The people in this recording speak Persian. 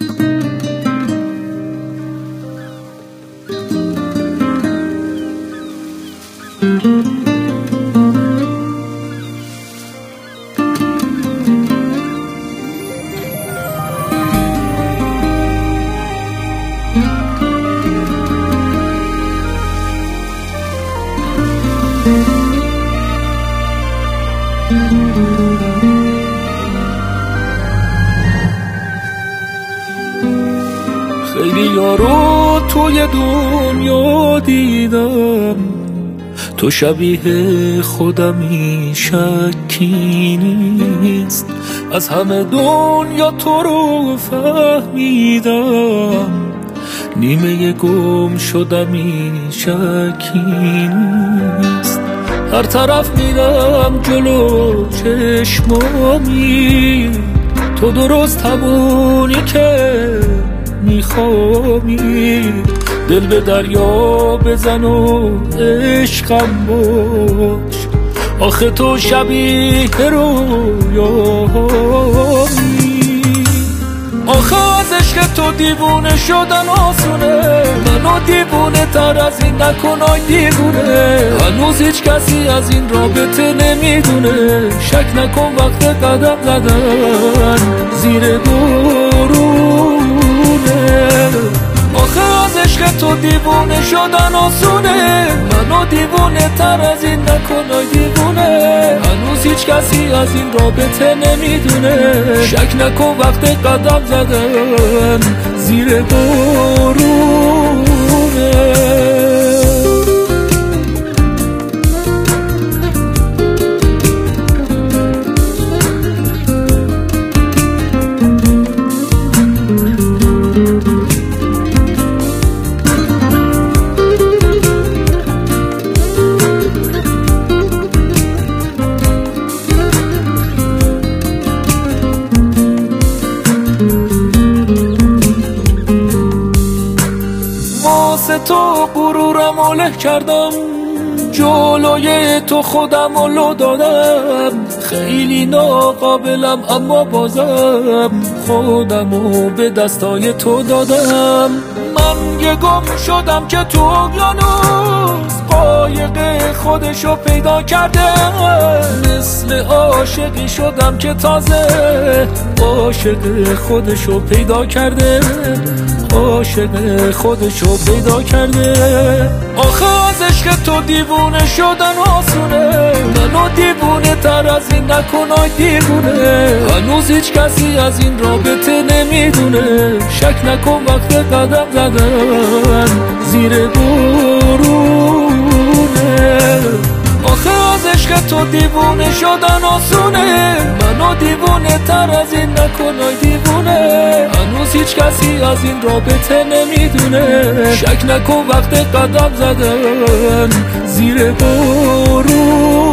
خیلی یارو توی دنیا دیدم، تو شبیه خودمی شکی نیست. از همه دنیا تو رو فهمیدم، نیمه گم شدمی شکی نیست. هر طرف میرم جلو چشمامی، تو درست همونی که میخوامی. دل به دریا بزن و عشقم باش، آخه تو شبیه رویامی. آخه از عشق تو دیوونه شدن آسونه، منو دیوونه تر از این نکنای دیوونه. هنوز هیچ کسی از این رابطه نمیدونه، شک نکن وقت قدم زدن زیر بارونه. آخه از عشق تو دیوونه شدن آسونه، منو دیوونه تر از این نکنای دیوونه. هنوز هیچ کسی از این رابطه نمیدونه، شک نکن وقت قدم زدن زیر بارونه. واسه تو غرورم و له کردم، جلوی تو خودم و لو دادم. خیلی ناقابلم اما بازم خودم و به دستای تو دادم. من یه گم شدم که تو اقیانوس قایق خودشو پیدا کرده، مثل عاشقی شدم که تازه عاشق خودشو پیدا کرده، عاشق خودشو پیدا کرده. آخه از عشق تو دیوونه شدن آسونه، منو دیوونه تر از این نکنای دیوونه. هنوز هیچ کسی از این رابطه نمیدونه، شک نکن وقت قدم زدن زیر بارونه. آخه از عشق تو دیوونه شدن آسونه، منو دیوونه تر از این نکنای دیوونه. هنوز هیچ کسی از این رابطه نمیدونه، شک نکن وقت قدم زدن زیر بارونه.